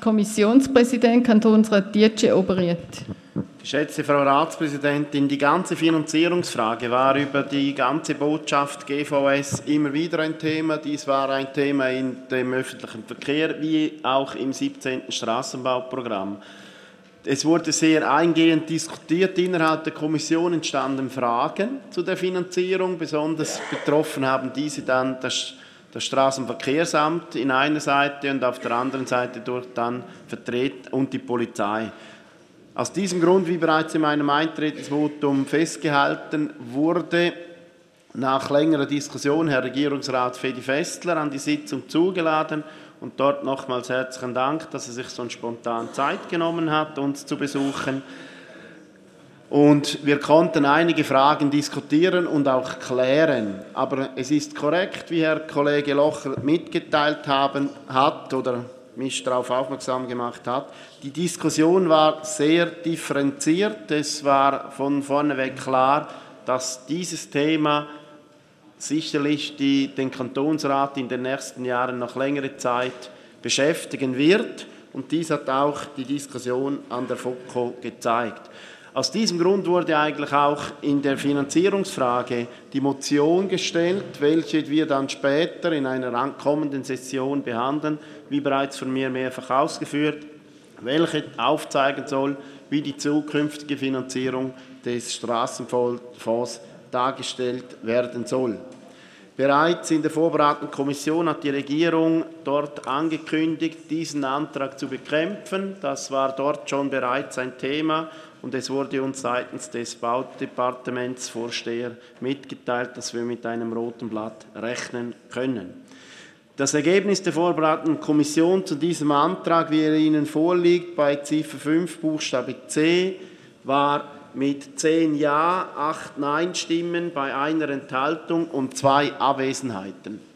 Kommissionspräsident Kantonsrat Dietsche Oberiet. Geschätzte Frau Ratspräsidentin, die ganze Finanzierungsfrage war über die ganze Botschaft GVS immer wieder ein Thema. Dies war ein Thema in dem öffentlichen Verkehr wie auch im 17. Straßenbauprogramm. Es wurde sehr eingehend diskutiert. Innerhalb der Kommission entstanden Fragen zu der Finanzierung. Besonders betroffen haben diese dann das Straßenverkehrsamt in einer Seite und auf der anderen Seite durch dann und die Polizei. Aus diesem Grund, wie bereits in meinem Eintretensvotum festgehalten wurde, nach längerer Diskussion Herr Regierungsrat Fedi Festler an die Sitzung zugeladen und dort nochmals herzlichen Dank, dass er sich so spontan Zeit genommen hat, uns zu besuchen. Und wir konnten einige Fragen diskutieren und auch klären. Aber es ist korrekt, wie Herr Kollege Locher mitgeteilt hat oder mich darauf aufmerksam gemacht hat. Die Diskussion war sehr differenziert. Es war von vorneweg klar, dass dieses Thema sicherlich den Kantonsrat in den nächsten Jahren noch längere Zeit beschäftigen wird. Und dies hat auch die Diskussion an der FOKO gezeigt. Aus diesem Grund wurde eigentlich auch in der Finanzierungsfrage die Motion gestellt, welche wir dann später in einer kommenden Session behandeln, wie bereits von mir mehrfach ausgeführt, welche aufzeigen soll, wie die zukünftige Finanzierung des Straßenfonds dargestellt werden soll. Bereits in der vorbereitenden Kommission hat die Regierung dort angekündigt, diesen Antrag zu bekämpfen. Das war dort schon bereits ein Thema und es wurde uns seitens des Baudepartementsvorsteher mitgeteilt, dass wir mit einem roten Blatt rechnen können. Das Ergebnis der vorbereitenden Kommission zu diesem Antrag, wie er Ihnen vorliegt, bei Ziffer 5 Buchstabe C, war mit 10 Ja, 8 Nein-Stimmen bei einer Enthaltung und 2 Abwesenheiten.